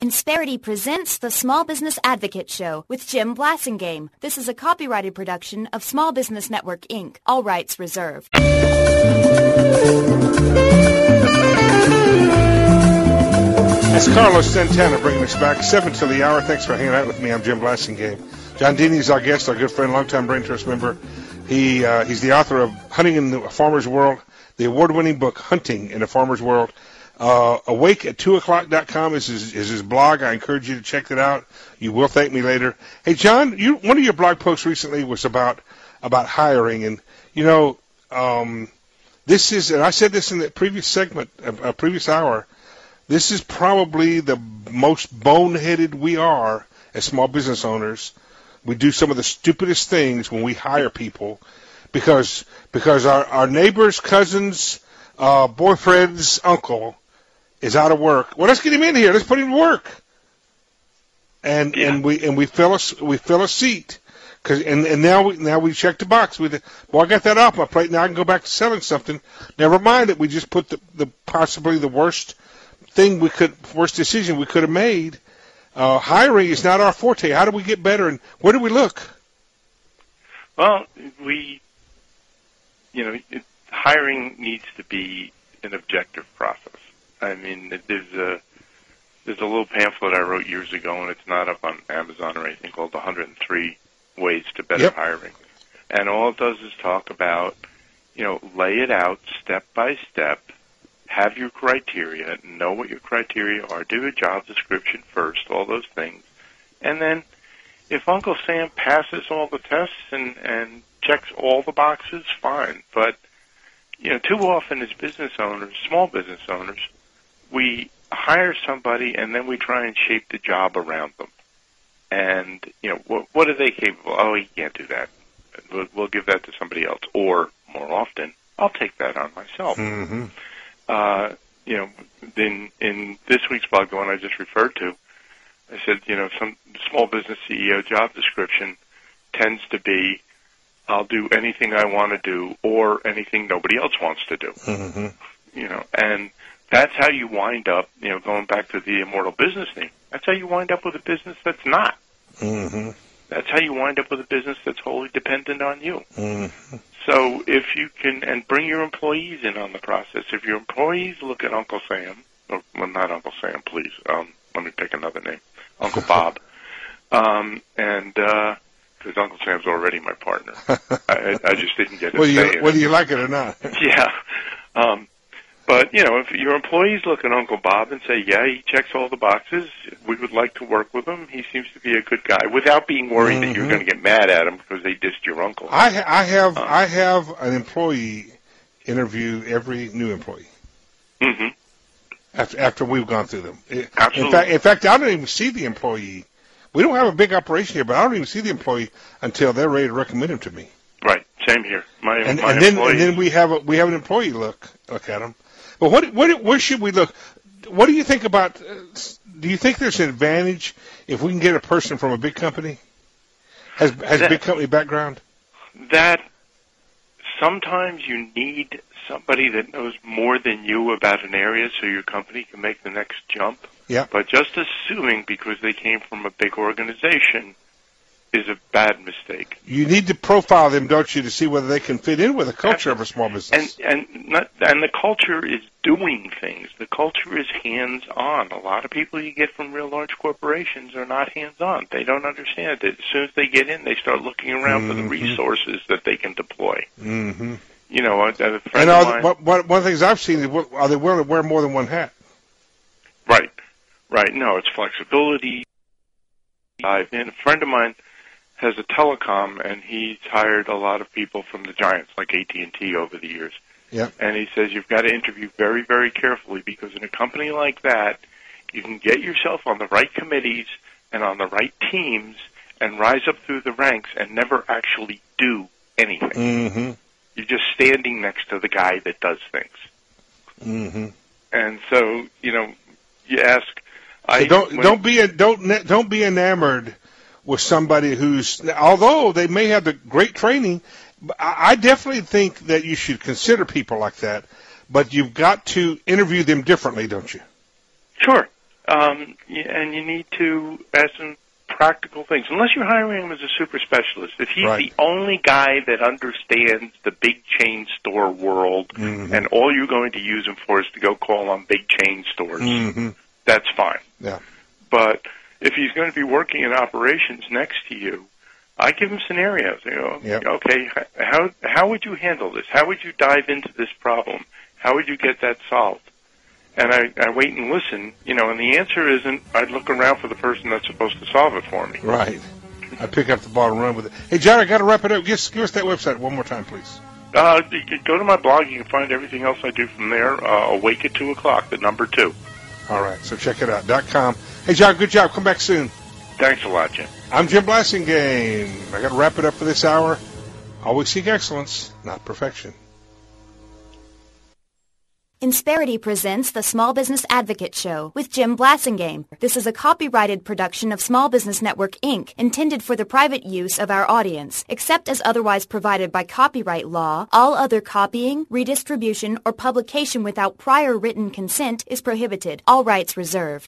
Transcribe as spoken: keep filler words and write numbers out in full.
Insperity presents the Small Business Advocate Show with Jim Blasingame. This is a copyrighted production of Small Business Network, Incorporated. All rights reserved. That's Carlos Santana bringing us back. Seven to the hour. Thanks for hanging out with me. I'm Jim Blasingame. John Deeney is our guest, our good friend, longtime Brain Trust member. He uh, He's the author of Hunting in the Farmer's World, the award-winning book Hunting in the Farmer's World. Uh, awake at two o'clock dot com is his, is his blog. I encourage you to check it out. You will thank me later. Hey, John, you, one of your blog posts recently was about about hiring. And, you know, um, this is, and I said this in the previous segment, a, a previous hour, this is probably the most boneheaded we are as small business owners. We do some of the stupidest things when we hire people because because our, our neighbors, cousins, uh, boyfriend's uncle is out of work. Well, let's get him in here. Let's put him to work. And yeah. and we and we fill a we fill a seat. Cause, and, and now we now we check the box. We well, I got that off my plate. Now I can go back to selling something. Never mind that we just put the, the possibly the worst thing we could worst decision we could have made. Uh, hiring is not our forte. How do we get better, and where do we look? Well, we, you know, it, hiring needs to be an objective process. I mean, there's a there's a little pamphlet I wrote years ago, and it's not up on Amazon or anything, called one hundred three Ways to Better yep. Hiring. And all it does is talk about, you know, lay it out step by step, have your criteria, know what your criteria are, do a job description first, all those things. And then if Uncle Sam passes all the tests and, and checks all the boxes, fine. But, you know, too often as business owners, small business owners, we hire somebody and then we try and shape the job around them. And, you know, what, what are they capable of? Oh, he can't do that. We'll, we'll give that to somebody else. Or, more often, I'll take that on myself. Mm-hmm. Uh, you know, in, in this week's blog, the one I just referred to, I said, you know, some small business C E O job description tends to be, I'll do anything I want to do or anything nobody else wants to do. Mm-hmm. You know, and that's how you wind up, you know, going back to the immortal business thing, that's how you wind up with a business that's not. Mm-hmm. That's how you wind up with a business that's wholly dependent on you. Mm-hmm. So if you can, and bring your employees in on the process. If your employees look at Uncle Sam, or well, not Uncle Sam, please. Um, let me pick another name, Uncle Bob, um, and because uh, Uncle Sam's already my partner, I, I just didn't get to whether say you, it. Whether you like it or not. Yeah. Um, but you know, if your employees look at Uncle Bob and say, "Yeah, he checks all the boxes. We would like to work with him. He seems to be a good guy," without being worried mm-hmm. that you're going to get mad at him because they dissed your uncle. I, ha- I have um, I have an employee interview every new employee. Mm-hmm. After after we've gone through them. Absolutely. In fact, in fact, I don't even see the employee. We don't have a big operation here, but I don't even see the employee until they're ready to recommend him to me. Right. Same here. My and, my and then employees. and then we have a, we have an employee look look at him. But what what where should we look? What do you think about? Uh, do you think there's an advantage if we can get a person from a big company? Has has that, big company background? That sometimes you need somebody that knows more than you about an area so your company can make the next jump. Yeah. But just assuming because they came from a big organization is a bad mistake. You need to profile them, don't you, to see whether they can fit in with the culture of a small business. And and not, and the culture is doing things. The culture is hands-on. A lot of people you get from real large corporations are not hands-on. They don't understand it. As soon as they get in, they start looking around mm-hmm. for the resources that they can deploy. Mm-hmm. You know, a, a friend and of are, mine, what, what, one of the things I've seen is, are they willing to wear more than one hat? Right. Right. No, it's flexibility. I've been, a friend of mine has a telecom, and he's hired a lot of people from the giants like A T and T over the years. Yeah. And he says you've got to interview very, very carefully because in a company like that, you can get yourself on the right committees and on the right teams and rise up through the ranks and never actually do anything. Mm-hmm. You're just standing next to the guy that does things. Mm-hmm. And so, you know, you ask. So I don't when, don't be a, don't don't be enamored with somebody who's, although they may have the great training, I definitely think that you should consider people like that, but you've got to interview them differently, don't you? Sure. Um, y- and you need to ask them practical things. Unless you're hiring him as a super specialist. If he's Right. the only guy that understands the big chain store world Mm-hmm. and all you're going to use him for is to go call on big chain stores, Mm-hmm. that's fine. Yeah. But if he's going to be working in operations next to you, I give him scenarios. You know, Yep. okay, how how would you handle this? How would you dive into this problem? How would you get that solved? And I, I wait and listen, you know, and the answer isn't I'd look around for the person that's supposed to solve it for me. Right. I pick up the ball and run with it. Hey, John, I got to wrap it up. Give, give us that website one more time, please. Uh, you can go to my blog. You can find everything else I do from there. Uh, Awake at two o'clock, the number two. All right, so check it out. Dot com. Hey, John, good job. Come back soon. Thanks a lot, Jim. I'm Jim Blasingame. I got to wrap it up for this hour. Always seek excellence, not perfection. Insperity presents the Small Business Advocate Show with Jim Blasingame. This is a copyrighted production of Small Business Network, Incorporated, intended for the private use of our audience. Except as otherwise provided by copyright law, all other copying, redistribution, or publication without prior written consent is prohibited. All rights reserved.